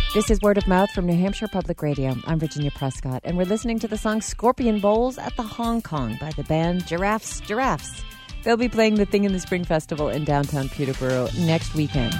This is Word of Mouth from New Hampshire Public Radio. I'm Virginia Prescott, and we're listening to the song Scorpion Bowls at the Hong Kong by the band Giraffes Giraffes. They'll be playing the Thing in the Spring Festival in downtown Peterborough next weekend.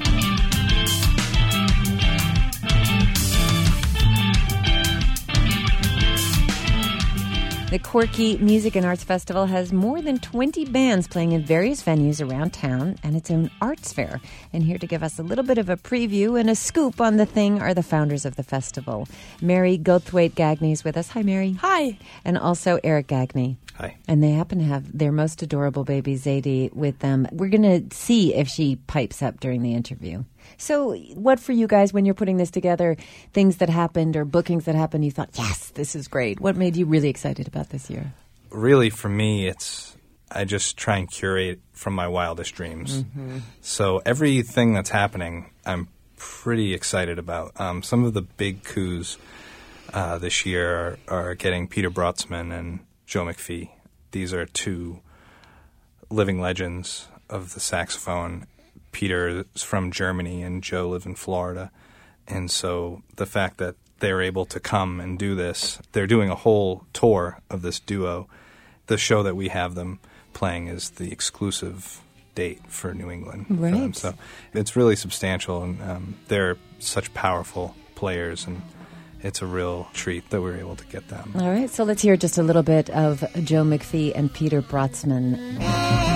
The Quirky Music and Arts Festival has more than 20 bands playing in various venues around town and its own arts fair. And here to give us a little bit of a preview and a scoop on the thing are the founders of the festival. Mary Goldthwaite-Gagne is with us. Hi, Mary. Hi. And also Eric Gagne. Hi. And they happen to have their most adorable baby, Zadie, with them. We're going to see if she pipes up during the interview. So what for you guys, when you're putting this together, things that happened or bookings that happened, you thought, yes, this is great. What made you really excited about this year? Really, for me, I just try and curate from my wildest dreams. Mm-hmm. So everything that's happening, I'm pretty excited about. Some of the big coups this year are getting Peter Brötzmann and Joe McPhee. These are two living legends of the saxophone. Peter is from Germany and Joe live in Florida. And so the fact that they're able to come and do this, they're doing a whole tour of this duo. The show that we have them playing is the exclusive date for New England. Right. For them. So it's really substantial, and they're such powerful players, and it's a real treat that we're able to get them. All right, so let's hear just a little bit of Joe McPhee and Peter Brötzmann.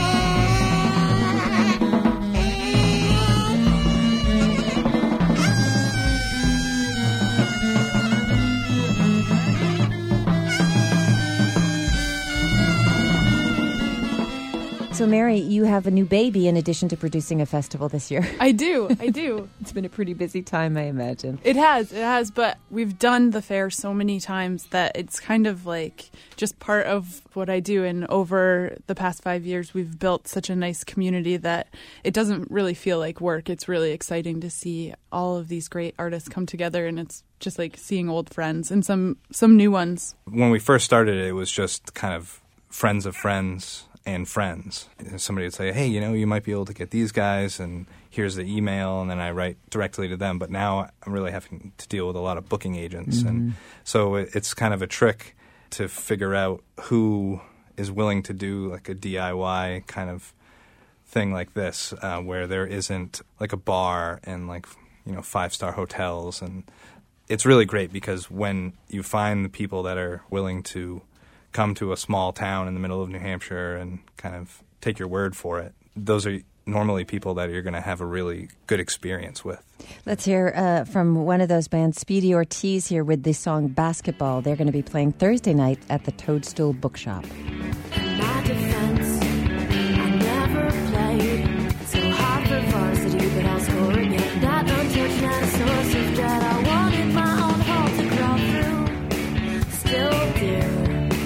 So, Mary, you have a new baby in addition to producing a festival this year. I do. It's been a pretty busy time, I imagine. It has, but we've done the fair so many times that it's kind of like just part of what I do. And over the past 5 years, we've built such a nice community that it doesn't really feel like work. It's really exciting to see all of these great artists come together, and it's just like seeing old friends and some new ones. When we first started, it was just kind of friends of friends and friends. Somebody would say, hey, you might be able to get these guys, and here's the email, and then I write directly to them. But now I'm really having to deal with a lot of booking agents. Mm-hmm. And so it's kind of a trick to figure out who is willing to do like a DIY kind of thing like this, where there isn't like a bar and like, 5-star hotels. And it's really great because when you find the people that are willing to come to a small town in the middle of New Hampshire and kind of take your word for it, those are normally people that you're going to have a really good experience with. Let's hear from one of those bands, Speedy Ortiz, here with the song Basketball. They're going to be playing Thursday night at the Toadstool Bookshop. In my defense, I never played so hard for varsity, but I'll score again. That untouched not a source of dread. I wanted my own hole to crawl through. Still do.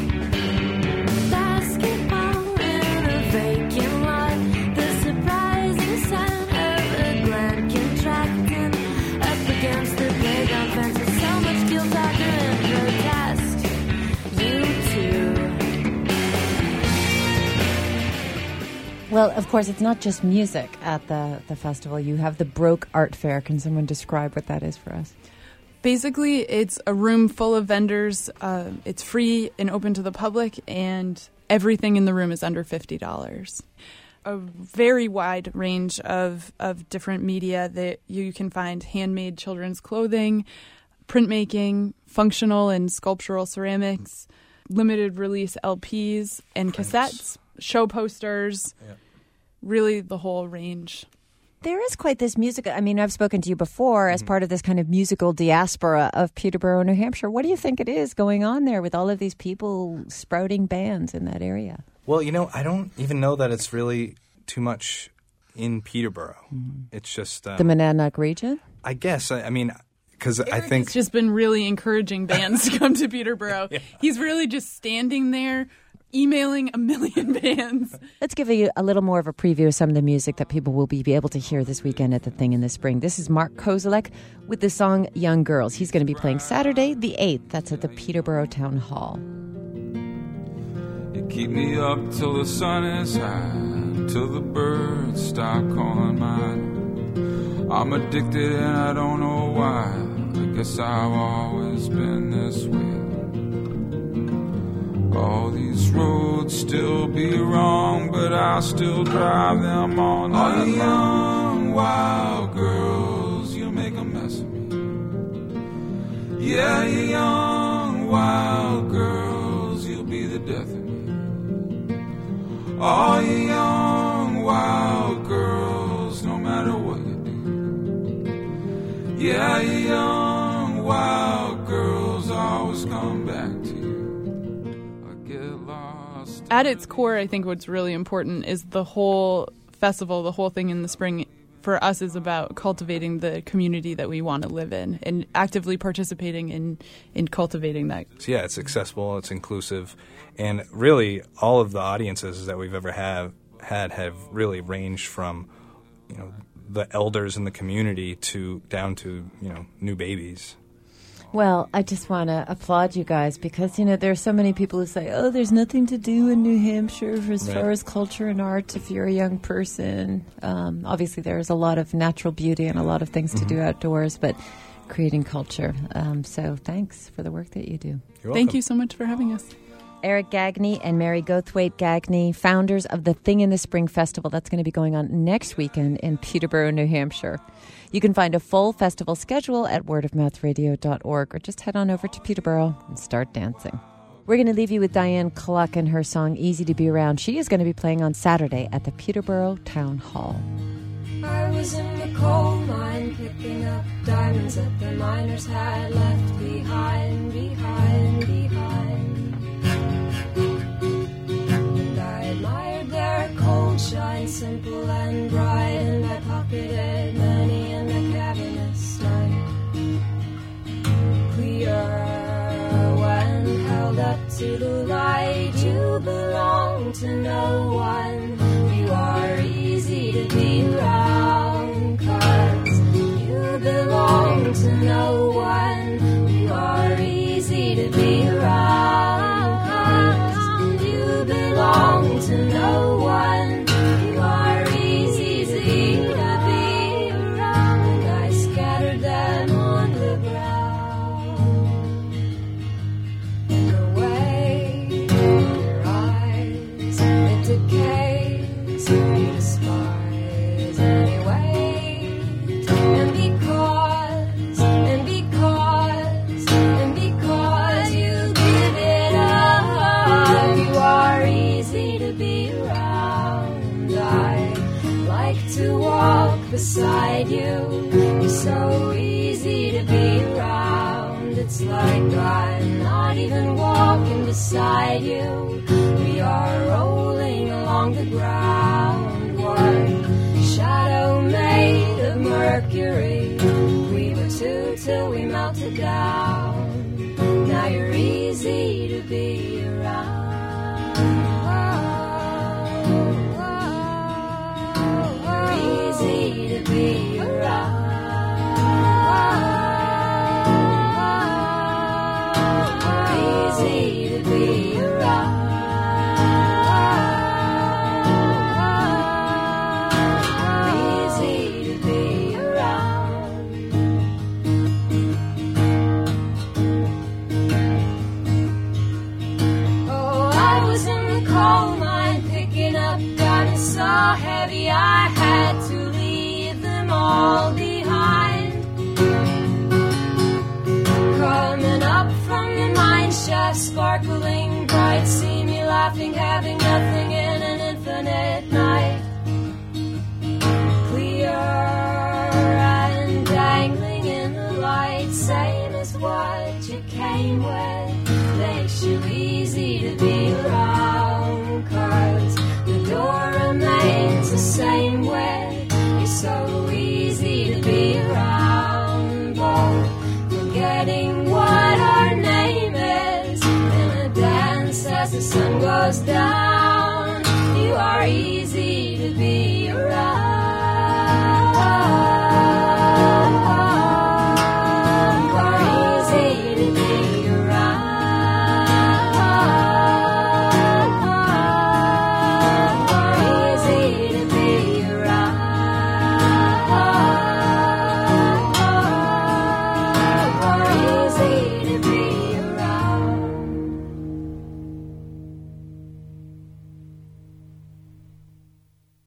Well, of course, it's not just music at the festival. You have the Broke Art Fair. Can someone describe what that is for us? Basically, it's a room full of vendors. It's free and open to the public, and everything in the room is under $50. A very wide range of different media that you can find: handmade children's clothing, printmaking, functional and sculptural ceramics, limited release LPs and cassettes, show posters, really the whole range. There is quite this music. I mean, I've spoken to you before as part of this kind of musical diaspora of Peterborough, New Hampshire. What do you think it is going on there with all of these people sprouting bands in that area? Well, I don't even know that it's really too much in Peterborough. Mm-hmm. It's just the Monadnock region? I guess. I mean, because I think he's just been really encouraging bands to come to Peterborough. Yeah. He's really just standing there emailing a million bands. Let's give you a little more of a preview of some of the music that people will be able to hear this weekend at the Thing in the Spring. This is Mark Kozelek with the song Young Girls. He's going to be playing Saturday the 8th. That's at the Peterborough Town Hall. You keep me up till the sun is high, till the birds start calling mine. I'm addicted and I don't know why. I guess I've always been this way. All these roads still be wrong, but I'll still drive them all night. All you young wild girls, you'll make a mess of me. Yeah, you young wild girls, you'll be the death of me. All you young wild girls, no matter what you do. Yeah, you young wild girls always come back to you. I get lost. At its core, I think what's really important is the whole festival, the whole thing in the spring, for us is about cultivating the community that we want to live in and actively participating in cultivating that. So yeah, it's accessible, it's inclusive, and really all of the audiences that we've ever had have really ranged from, you know, the elders in the community to down to, you know, new babies. Well, I just want to applaud you guys because, you know, there are so many people who say, oh, there's nothing to do in New Hampshire as far as culture and art if you're a young person. Obviously, there's a lot of natural beauty and a lot of things to do outdoors, but creating culture. So thanks for the work that you do. You're welcome. Thank you so much for having us. Eric Gagne and Mary Gothwaite Gagne, founders of the Thing in the Spring Festival. That's going to be going on next weekend in Peterborough, New Hampshire. You can find a full festival schedule at wordofmouthradio.org or just head on over to Peterborough and start dancing. We're going to leave you with Diane Cluck and her song Easy to Be Around. She is going to be playing on Saturday at the Peterborough Town Hall. I was in the coal mine picking up diamonds that the miners had left behind. And I admired their cold shine, simple and bright, and I pocketed many in the cavernous night. Clear when held up to the light, you belong to no one. You are easy to be around, 'cause you belong to no one. You are easy to be around, 'cause you belong to no one. You are easy to be around. I scattered them on the ground. In the way your eyes, it decays, you despise anyway. And because you give it up, you are easy to be around. I like to walk beside you. You're so easy to be around. It's like I'm not even walking beside you. We are rolling along the ground. One shadow made of mercury. We were two till we melted down. Now you're easy to be around. You're easy to be around. Easy to be around. Easy to be around. Oh, I was in the coal mine picking up diamonds so heavy I had to leave them all behind. Coming up from the mine shaft, sparkling bright, see me laughing, having nothing in an infinite night. Clear and dangling in the light, same as what you came with, makes you easy to be around, 'cause the door remains the same way. You're so easy to be around, both forgetting what our name is in a dance as the sun goes down. You are easy